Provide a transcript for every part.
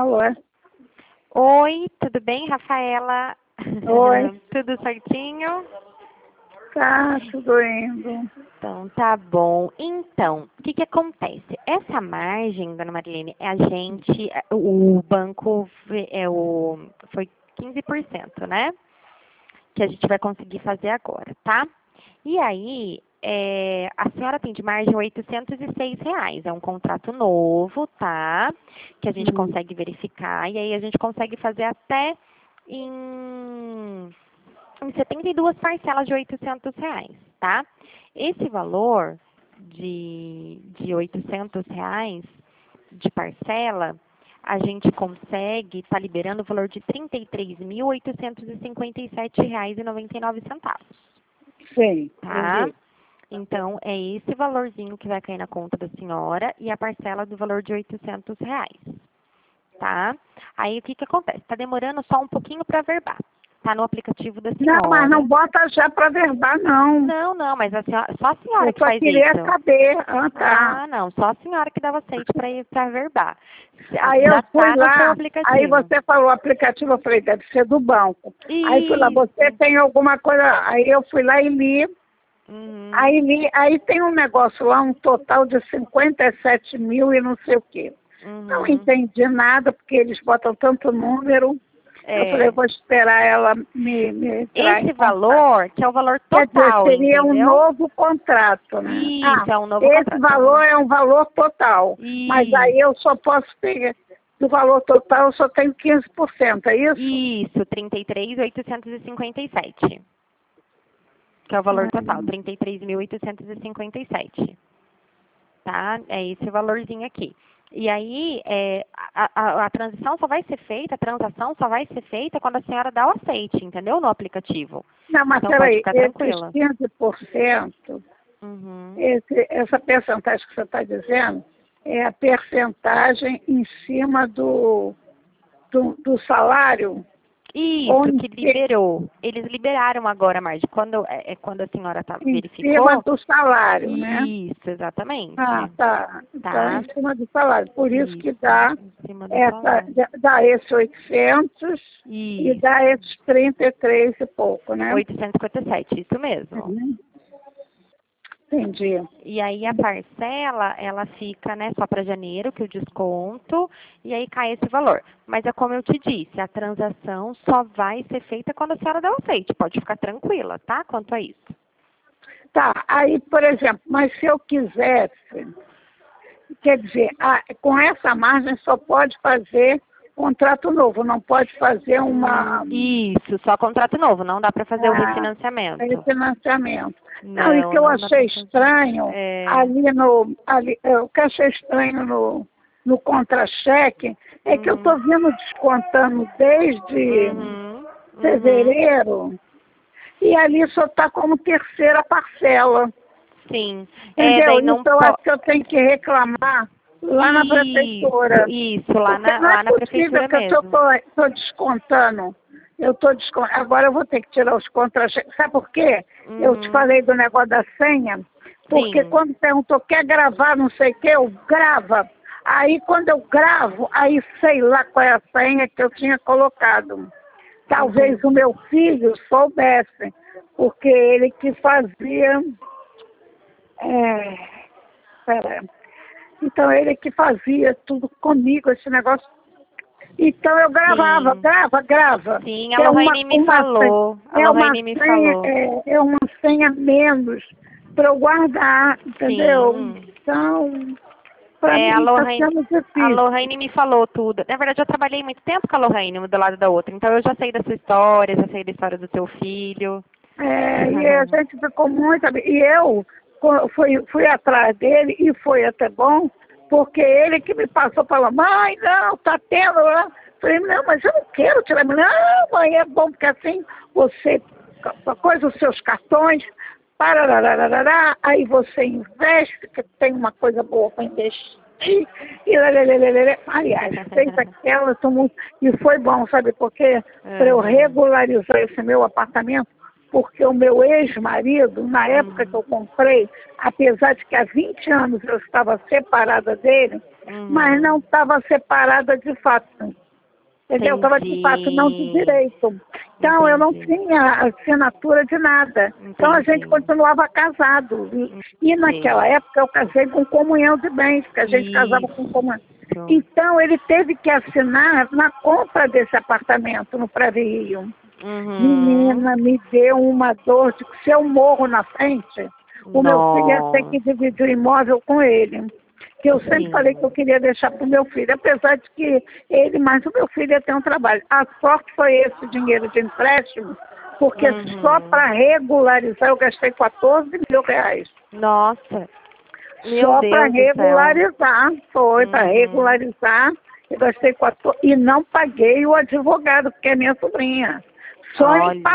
Alô? Oi, tudo bem, Rafaela? Oi. Tudo certinho? Tá, tudo indo. Então, tá bom. Então, o que que acontece? Essa margem, dona Marilene, o banco foi 15%, né? Que a gente vai conseguir fazer agora, tá? E aí, a senhora tem de margem R$ 806. É um contrato novo, tá? Que a gente consegue verificar. E aí a gente consegue fazer até em 72 parcelas de R$ 800, tá? Esse valor de R$ 800 de parcela, a gente consegue estar liberando o valor de R$ 33.857,99. Sim, Tá? entendi. Então, é esse valorzinho que vai cair na conta da senhora e a parcela do valor de R$ 800, tá? Aí, o que que acontece? Tá demorando só um pouquinho para verbar. Tá no aplicativo da Não, mas não senhora. bota já para verbar, não. Não, mas só a senhora Eu que só faz queria isso. saber. Ah, tá. Ah, não, só a senhora que dava aceite para verbar. Aí eu Já fui tá no seu lá, aí aplicativo. você falou aplicativo, eu falei, deve ser do banco. Aí fui lá, você Isso. tem alguma coisa? Aí eu fui lá e li. Uhum. Aí tem um negócio lá, um total de 57 mil e não sei o quê. Não Uhum. entendi nada, porque eles botam tanto número. Eu falei, eu É. vou esperar ela me entrar em Esse contato. valor, que é o valor Quer dizer, total, seria um entendeu? novo contrato, né? Ah, Isso, é um novo esse contrato. valor é um valor total. Mas aí Isso, eu só posso pegar, do valor total eu só tenho 15%, é isso? isso, 33.857, que é o valor total, Hum. 33.857, tá? É esse valorzinho aqui. E aí, a transação só vai ser feita quando a senhora dá o aceite, entendeu? No aplicativo. Não, mas Então, pode peraí, ficar esses tranquila. 15%, Uhum. essa percentagem que você está dizendo, é a percentagem em cima do salário? Ou Isso, que liberou. Eles liberaram agora, Marge. Quando a senhora em cima verificou. do salário, né? Isso, Ah, exatamente. tá. Então, é Tá? em cima do salário. Por isso que Isso, dá, em cima do salário. dá esse 800 e Isso, dá esses 33 e pouco, né? 857, isso mesmo. Uhum. Entendi. E aí a parcela, ela fica, né, só para janeiro, que o desconto, e aí cai esse valor. Mas é como eu te disse, a transação só vai ser feita quando a senhora der o aceite. Pode ficar tranquila, tá? Quanto a isso. Tá, aí, por exemplo, mas se eu quisesse, quer dizer, com essa margem só pode fazer contrato novo, não pode fazer Isso, só contrato novo, não dá para fazer o ah, refinanciamento. financiamento. Não, e o Não, que eu não dá achei para fazer. estranho, É. o que eu achei estranho no contra-cheque é que eu Uhum, estou vendo descontando desde uhum, uhum. fevereiro e ali só está como terceira parcela. Sim. Entendeu? Daí Isso não eu acho pode. que eu tenho que reclamar lá na prefeitura. Isso, Porque não é lá na possível prefeitura que eu mesmo. estou descontando. Agora eu vou ter que tirar os contra-cheques. Sabe por quê? Eu te Uhum. falei do negócio da senha. Porque Sim. quando perguntou, quer gravar, não sei o quê, eu grava. Aí quando eu gravo, aí sei lá qual é a senha que eu tinha colocado. Talvez o Entendi. meu filho soubesse, porque ele que fazia. É, pera. Então ele que fazia tudo comigo, esse negócio. Então eu gravava, Sim. grava. Sim, a Que é Lohane me senha, falou. A Lohane me falou. é uma senha menos para eu guardar, entendeu? Sim. Então, para É, mim está sendo a difícil. Lohane me falou tudo. Na verdade, eu trabalhei muito tempo com a Lohane, uma do lado da outra. Então, eu já sei da sua história, já sei da história do seu filho. E a gente ficou muito. E eu fui atrás dele e foi até bom, porque ele que me passou, falou: mãe, não, tá tendo lá. Falei: não, mas eu não quero tirar. Não, mãe, é bom, porque assim você coisa os seus cartões, pararararará, aí você investe, que tem uma coisa boa para investir. E lelelelele. Aliás, fez aquela, e foi bom, sabe por quê? Para eu Aham. regularizar esse meu apartamento, porque o meu ex-marido, na época que eu comprei, apesar de que há 20 anos eu estava separada dele, mas não estava separada de fato. Entendeu? Estava de fato não de direito. Então eu não tinha assinatura de nada. Então a gente continuava casado. E naquela época eu casei com comunhão de bens, porque a gente casava com comunhão. Então ele teve que assinar na compra desse apartamento no Prairie Rio. Menina, me deu uma dor de que se eu morro na frente, o meu filho ia ter que dividir o imóvel com ele. Que eu sempre falei que eu queria deixar para o meu filho, apesar de que ele, mais o meu filho ia ter um trabalho. A sorte foi esse dinheiro de empréstimo, porque só para regularizar eu gastei 14 mil reais. Nossa, só para regularizar, foi para regularizar, eu gastei 14, e não paguei o advogado, porque é minha sobrinha. Só em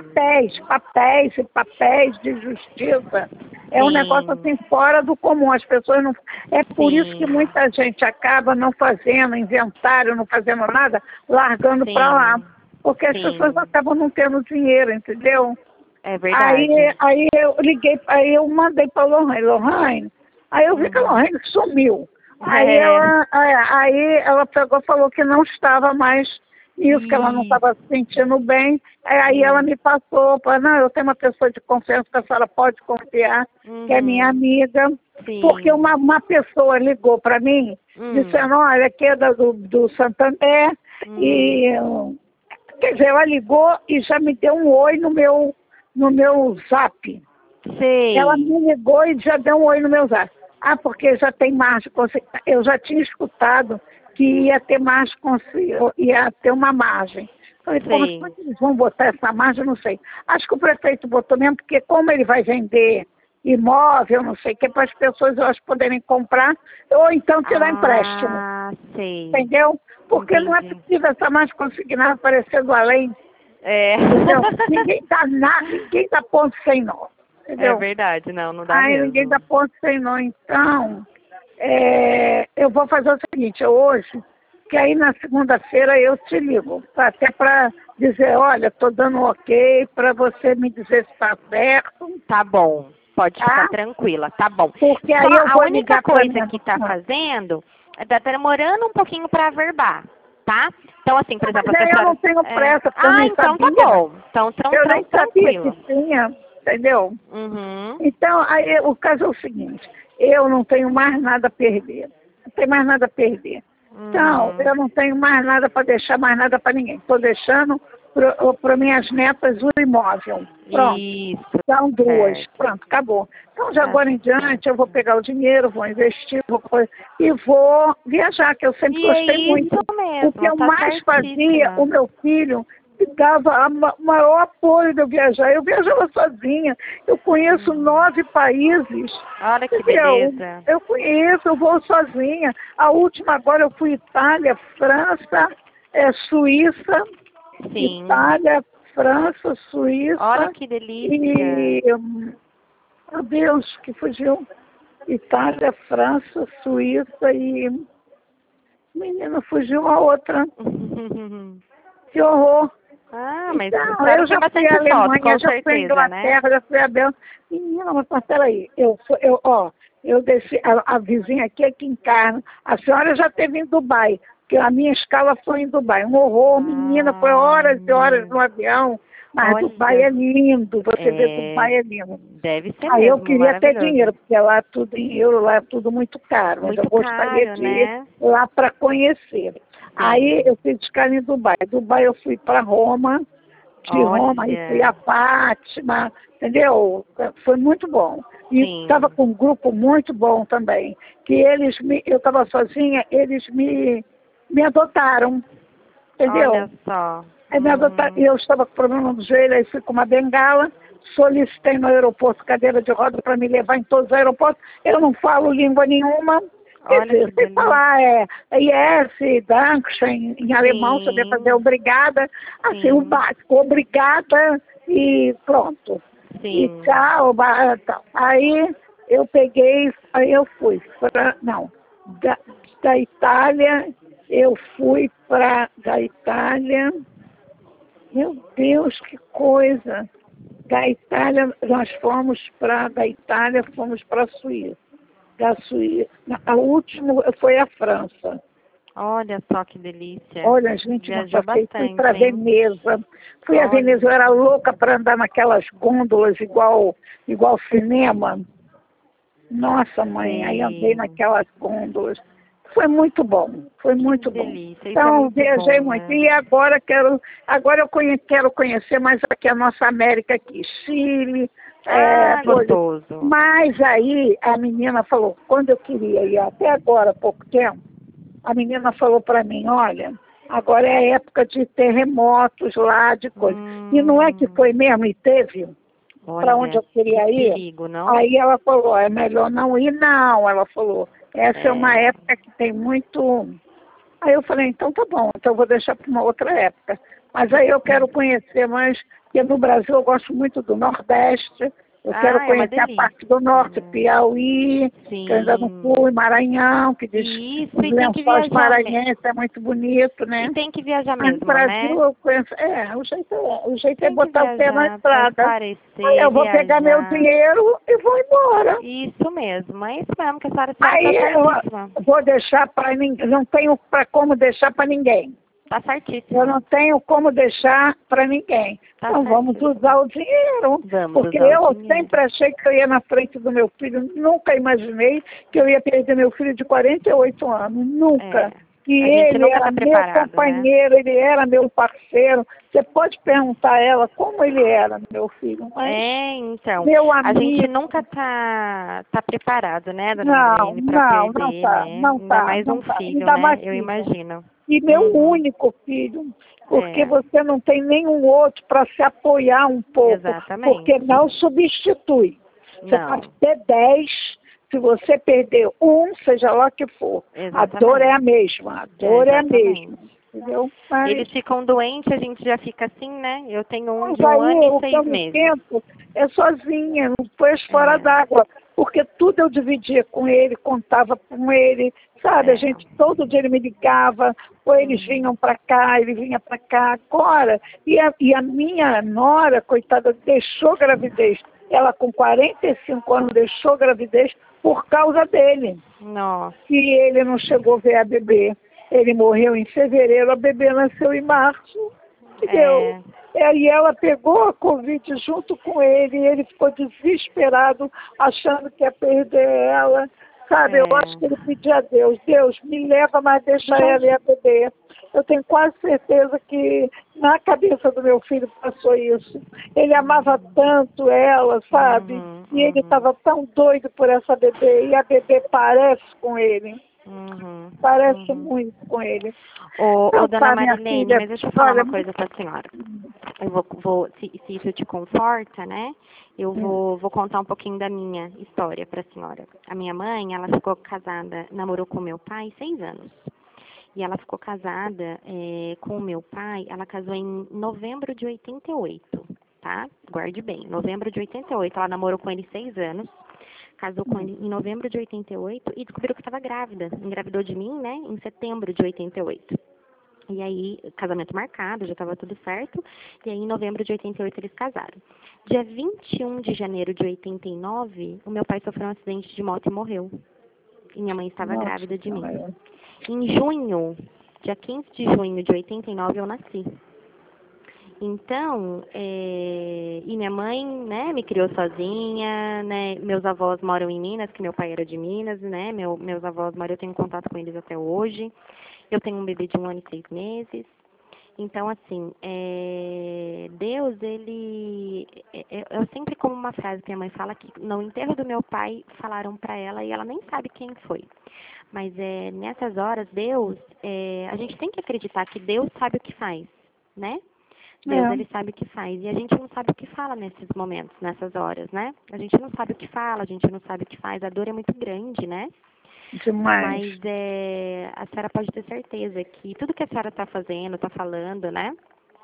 papéis de justiça. É um negócio assim fora do comum. As pessoas não. É por isso que muita gente acaba não fazendo inventário, não fazendo nada, largando para lá. Porque as pessoas acabam não tendo dinheiro, entendeu? É verdade. Aí eu liguei, aí eu mandei para a Lorraine. Aí eu vi que a Lorraine sumiu. Aí ela pegou e falou que não estava mais isso, que ela não estava se sentindo bem. Aí ela me passou, não, eu tenho uma pessoa de confiança que a senhora pode confiar, que é minha amiga. Porque uma pessoa ligou para mim, dizendo, olha, aqui é do Santander, e quer dizer, ela ligou e já me deu um oi no meu zap. Ela me ligou e já deu um oi no meu zap. Porque já tem margem, eu já tinha escutado que ia ter margem, ia ter uma margem. Falei, como é que eles vão botar essa margem? Não sei. Acho que o prefeito botou mesmo, porque como ele vai vender imóvel, não sei o que, para as pessoas, eu acho, poderem comprar, ou então tirar empréstimo. Entendeu? Porque não é possível essa margem consignada aparecendo além. Entendeu? Ninguém dá ponto sem nó. Entendeu? É verdade, não dá mesmo. Ninguém dá ponto sem nó. Então, eu vou fazer o seguinte, hoje, que aí na segunda-feira eu te ligo, até para dizer, olha, estou dando ok, para você me dizer se está certo. Tá bom, pode ficar tranquila, tá bom. Porque aí eu vou a única coisa que tá fazendo é tá demorando um pouquinho para averbar, tá? Então, assim, por exemplo, eu não tenho pressa, porque eu nem então sabia. tá bom. Então, eu nem sabia tranquilo. que tinha, entendeu? Então, aí, o caso é o seguinte, eu não tenho mais nada a perder. Não tenho mais nada a perder. Então, eu não tenho mais nada para deixar, mais nada para ninguém. Estou deixando para minhas netas o imóvel. Pronto. Isso. São duas. Pronto, acabou. Então, de agora em diante, eu vou pegar o dinheiro, vou investir, e vou viajar, que eu sempre gostei muito. Mesmo, o que eu mais fazia, o meu filho me dava o maior apoio de eu viajar. Eu viajava sozinha. Eu conheço 9 países. Olha que beleza. Eu conheço, eu vou sozinha. A última agora eu fui Itália, França, Suíça. Itália, França, Suíça. Olha que delícia. E, meu Deus, que fugiu. Itália, França, Suíça e... Menina, fugiu a outra. Que horror. Mas então, eu já fui à Alemanha, já fui à Inglaterra, já fui à Bélgica. Menina, mas peraí, eu desci, a vizinha aqui em Carmo, a senhora já esteve em Dubai, porque a minha escala foi em Dubai. Um horror, menina, foi horas e horas no avião. Mas Dubai é lindo, você vê Dubai é lindo. Deve ser Aí mesmo, eu queria ter dinheiro, porque lá é tudo em euro, lá é tudo muito caro. Mas eu gostaria de ir lá para conhecer. Aí eu fiz escala em Dubai. Dubai eu fui para Roma, de Roma, e fui a Fátima, entendeu? Foi muito bom. E estava com um grupo muito bom também. Que eu estava sozinha, eles me adotaram, entendeu? Olha só. Eu estava com problema no joelho, aí fui com uma bengala, solicitei no aeroporto cadeira de roda para me levar em todos os aeroportos. Eu não falo língua nenhuma. Quer dizer, sei falar yes, Dankeschön, em alemão, saber fazer obrigada, assim, o básico, obrigada e pronto. E tchau, tal. Aí eu fui da Itália, eu fui da Itália, meu Deus, que coisa! Da Itália, nós fomos da Itália, fomos para a Suíça. Da Suíça, a última foi a França. Olha só que delícia. Olha, a gente não Viajou passei, fui para bastante, hein? Veneza. Fui a Olha. Veneza, eu era louca para andar naquelas gôndolas igual cinema. Nossa, mãe, aí andei Sim. naquelas gôndolas. Foi muito bom, foi muito Que bom. delícia. Isso é Então, muito viajei bom, muito. né? E agora eu quero conhecer mais aqui a nossa América aqui, Chile, coisa. Gostoso. Mas aí a menina falou, quando eu queria ir, até agora, há pouco tempo, a menina falou para mim, olha, agora é a época de terremotos lá, de coisa. E não é que foi mesmo, e teve? Para onde Olha, eu queria que ir? perigo, não? Aí ela falou, é melhor não ir, não. Ela falou, essa é uma É. época que tem muito... Aí eu falei, então tá bom, então eu vou deixar para uma outra época. Mas aí eu quero conhecer mais, porque no Brasil eu gosto muito do Nordeste, eu quero É uma conhecer a parte do delícia. Norte, Piauí, que eu ainda não Sim. fui, Maranhão, que diz Isso, os e tem que lençóis viajar maranhenses, é muito bonito, E né? tem que viajar Mas no mesmo, Brasil né? eu conheço, o jeito é Tem que botar o pé na viajar para estrada. Aí esparecer, eu vou pegar meu viajar. dinheiro e vou embora. Isso mesmo, é isso mesmo que a senhora Aí está eu certíssima. vou deixar para ninguém, não tenho para como deixar para ninguém. Tá Eu certíssima. não tenho como deixar para ninguém. Tá Então vamos certíssima. usar o dinheiro. Vamos Porque usar o eu dinheiro. sempre achei que eu ia na frente do meu filho. Nunca imaginei que eu ia perder meu filho de 48 anos. Nunca. É. Que A gente ele nunca era tá meu preparado, né? companheiro, ele era meu parceiro. Você pode perguntar a ela como ele era, meu filho. Mas Então, meu a gente amigo, nunca tá preparado, né, dona não, Marilene, para não, não perder, tá, né? não Ainda tá, mais não um tá. filho, Ainda né? mais Eu filho. imagino. E meu Uhum. único filho, porque É, você não tem nenhum outro para se apoiar um pouco, porque exatamente. não substitui. Você pode Não, ter 10, se você perder um, seja lá que for, a dor é a exatamente. mesma, a dor é a mesma, Exatamente. entendeu? Eles ficam doentes, a gente já fica assim, né? Eu tenho um Mas de 1 ano aí e o que eu 6 me meses. sinto é sozinha, não pôs fora É, d'água, porque tudo eu dividia com ele, contava com ele, sabe? A é. gente, todo dia ele me ligava, ou eles Uhum, vinham para cá, ele vinha para cá, agora. E a minha nora, coitada, deixou gravidez. Ela com 45 anos deixou gravidez por causa dele. nossa, E ele não chegou a ver a bebê. Ele morreu em fevereiro, a bebê nasceu em março. Entendeu? é, E aí ela pegou a Covid junto com ele e ele ficou desesperado, achando que ia perder ela. Sabe, eu acho que ele pedia a Deus, Deus, me leva, mas deixa ela e a bebê. Eu tenho quase certeza que na cabeça do meu filho passou isso. Ele amava tanto ela, sabe? uhum, E ele uhum, estava tão doido por essa bebê. E a bebê parece com ele. uhum, Parece uhum. muito com ele. Ô, Então dona tá, minha Marilene, filha, mas deixa eu falar olha, uma coisa para a senhora. Eu se isso te conforta, né? Eu vou contar um pouquinho da minha história para a senhora. A minha mãe, ela ficou casada, namorou com meu pai 6 anos. E ela ficou casada com o meu pai, ela casou em novembro de 88, tá? Guarde bem, novembro de 88, ela namorou com ele 6 anos, casou com ele em novembro de 88 e descobriu que estava grávida. Engravidou de mim, né, em setembro de 88. E aí, casamento marcado, já estava tudo certo. E aí, em novembro de 88, eles casaram. Dia 21 de janeiro de 89, o meu pai sofreu um acidente de moto e morreu. E minha mãe estava nossa grávida de mim. senhora. Em junho, dia 15 de junho de 89, eu nasci. Então, e minha mãe, né, me criou sozinha, né, meus avós moram em Minas, que meu pai era de Minas, né, meus avós moram, eu tenho contato com eles até hoje. Eu tenho um bebê de 1 ano e 6 meses. Então, assim, Deus, ele... Eu sempre como uma frase que minha mãe fala que no enterro do meu pai falaram para ela e ela nem sabe quem foi. Mas nessas horas, Deus, a gente tem que acreditar que Deus sabe o que faz, né? Deus, ele sabe o que faz. E a gente não sabe o que fala nesses momentos, nessas horas, né? A gente não sabe o que fala, a gente não sabe o que faz. A dor é muito grande, né? Demais. Mas a senhora pode ter certeza que tudo que a senhora está fazendo, está falando, né?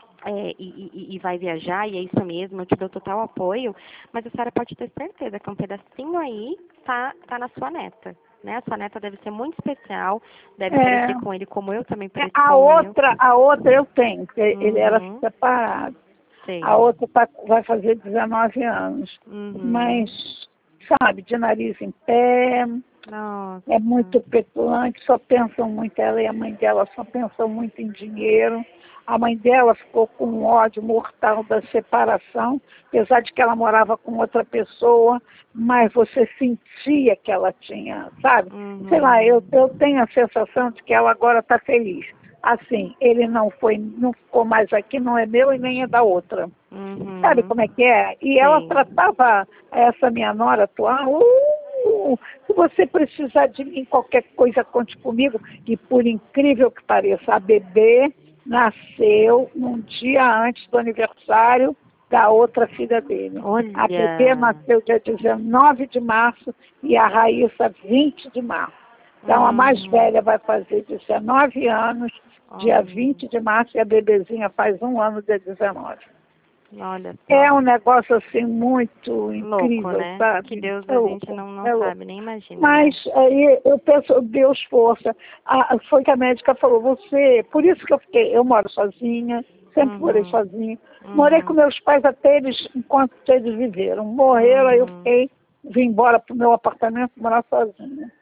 E vai viajar, e é isso mesmo, eu te dou total apoio, mas a senhora pode ter certeza que um pedacinho aí tá na sua neta, né? A sua neta deve ser muito especial, deve parecer com ele como eu também pareço com o meu. A outra eu tenho, porque ele era Uhum, separado. Sim. A outra vai fazer 19 anos. Uhum. Mas, sabe, de nariz em pé, Nossa. é muito petulante, só pensam muito, ela e a mãe dela só pensam muito em dinheiro. A mãe dela ficou com um ódio mortal da separação, apesar de que ela morava com outra pessoa, mas você sentia que ela tinha, sabe? Uhum. Sei lá, eu tenho a sensação de que ela agora está feliz. Assim, ele não ficou mais aqui, não é meu e nem é da outra. Uhum. Sabe como é que é? E ela tratava essa minha nora atual, se você precisar de mim, qualquer coisa, conte comigo. E por incrível que pareça, a bebê nasceu num dia antes do aniversário da outra filha dele. Olha. A bebê nasceu dia 19 de março e a Raíssa 20 de março. Então a mais velha vai fazer 19 anos, dia 20 de março, e a bebezinha faz 1 ano, dia 19. Olha só. É um negócio assim muito incrível, louco, né? sabe? Que Deus a gente não sabe, nem imagina. Mas né? aí eu penso, Deus força. Foi que a médica falou, por isso que eu moro sozinha, sempre morei sozinha. Morei com meus pais até enquanto eles viveram. Morreram, aí eu vim embora pro meu apartamento morar sozinha.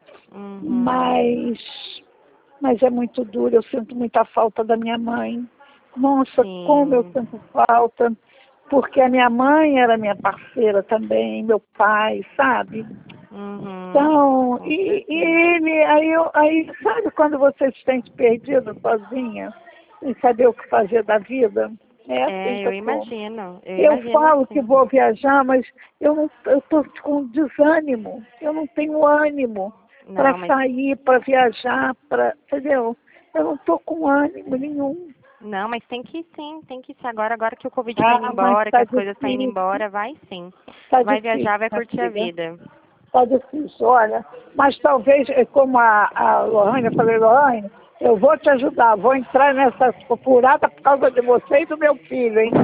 Mas é muito duro, eu sinto muita falta da minha mãe. Nossa, Sim. como eu sinto falta, porque a minha mãe era minha parceira também, meu pai, sabe? Então, e ele, aí, sabe quando você se sente perdida sozinha, sem saber o que fazer da vida? É assim que eu eu tô. imagino. Eu falo assim. que vou viajar, mas eu estou com desânimo, eu não tenho ânimo para sair, para viajar, entendeu? Eu não estou com ânimo nenhum. Não, mas tem que ir sim, tem que ir. Agora que o Covid tá indo embora, que as coisas estão indo embora, vai sim. Vai viajar, vai curtir a vida. Tá difícil, olha. Mas talvez, como a Lohane, eu falei, Lohane, eu vou te ajudar, vou entrar nessa furada por causa de você e do meu filho, hein?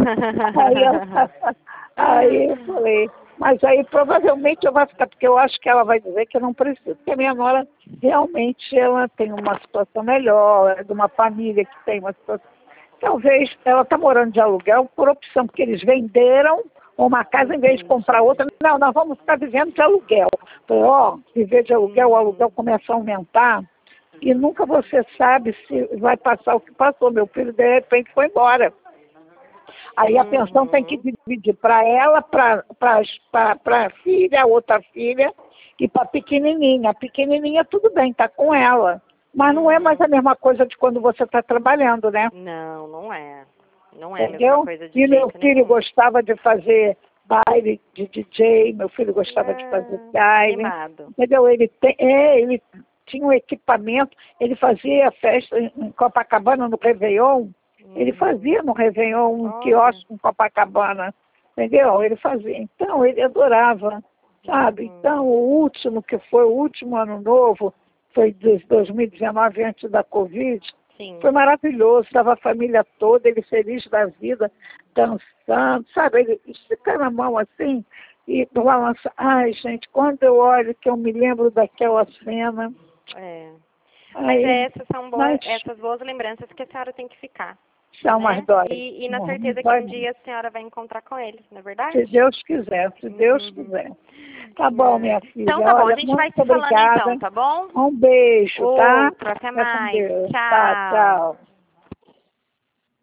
Aí eu falei, mas aí provavelmente eu vou ficar, porque eu acho que ela vai dizer que eu não preciso, porque a minha nora realmente ela tem uma situação melhor, é de uma família que tem uma situação. Talvez ela está morando de aluguel por opção, porque eles venderam uma casa em vez de comprar outra. Não, nós vamos ficar vivendo de aluguel. Falei, viver de aluguel, o aluguel começa a aumentar e nunca você sabe se vai passar o que passou. Meu filho, de repente, foi embora. Aí a pensão tem que dividir para ela, para a filha, a outra filha, e para a pequenininha. A pequenininha, tudo bem, está com ela. Mas não é mais a mesma coisa de quando você está trabalhando, né? Não, não é. Não é Entendeu? a mesma coisa de E meu jeito filho nenhum. gostava de fazer baile de DJ, meu filho gostava de fazer baile. Animado. Entendeu? Ele tinha um equipamento, ele fazia festa em Copacabana, no Réveillon. Ele fazia no Réveillon um quiosque em Copacabana. Entendeu? Ele fazia. Então, ele adorava, sabe? Então, o último ano novo, foi de 2019, antes da Covid. Sim. Foi maravilhoso, estava a família toda, ele feliz da vida, dançando, sabe? Ele fica na mão assim e balança. Ai, gente, quando eu olho que eu me lembro daquela cena. Mas essas são essas boas lembranças que a senhora tem que ficar. São mais dói. E na certeza que um dia a senhora vai encontrar com ele, não é verdade? Se Deus quiser, se Deus quiser. Tá bom, minha filha. Então tá bom, olha, a gente vai se obrigada. falando então, tá bom? Um beijo, tá? Outro, até mais. Deus. Tchau. Tá, tchau.